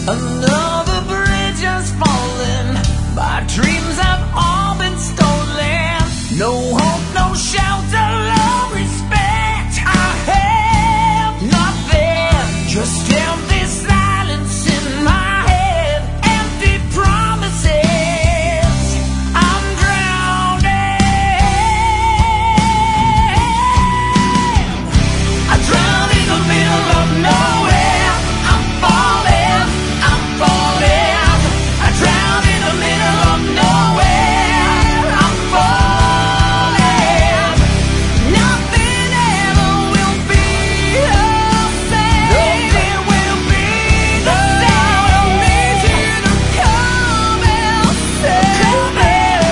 Another bridge has fallen. My dreams have all been stolen. No hope, no shelter, no respect. I have nothing, just empty silence in my head. Empty promises. I'm drowning. I drown in the middle of nowhere. I'm falling, I'm falling. I drown in the middle of nowhere. I'm falling. Nothing ever will be the same. Nothing will be the same. I need you to come and save me.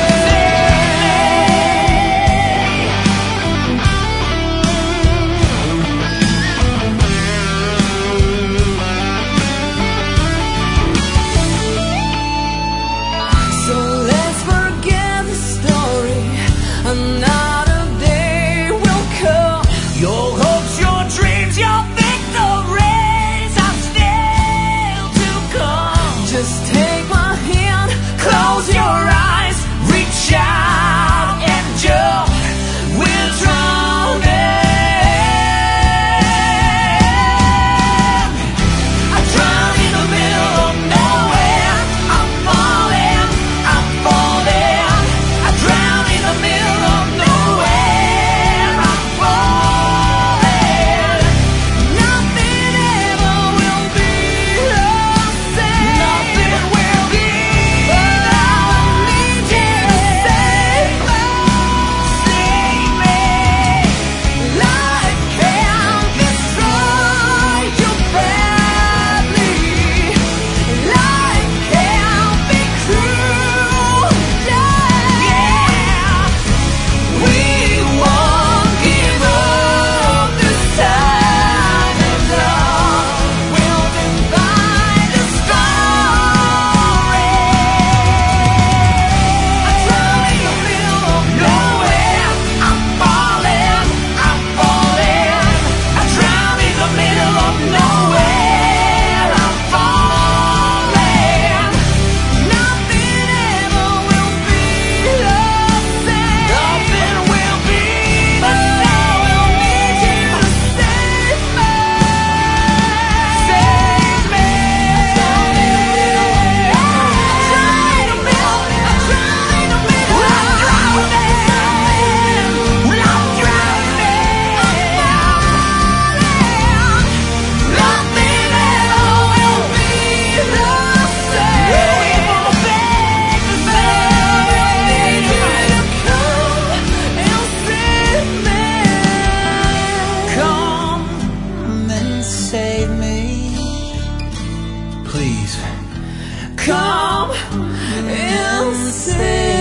So let's forget the story. Another day will come. Your hopes, your dreams, your victories are still to come. Just take my hand, close your eyes, reach out and jump. We're drowning. I drown in the middle of nowhere. I'm falling, I'm falling. I drown in the middle of nowhere. I'm falling. Nothing ever will be the same. Nothing will be. But I need you to save me. Save me. Life can destroy you badly. Life can be cruel. Yeah. We won't give up this time, and love will divide the story. I drown in the middle of nowhere. I'm falling, I'm falling. I drown in the middle of nowhere. I'm falling. Nothing ever will be the same. Nothing will be the same. Will need you to save me. Save me. I drown in the middle. I drown in the middle. I'm drowning. I'm drowning. Nothing ever will be the same. Will be the same. Need you to come and save me. Come and save me. Please. Come and save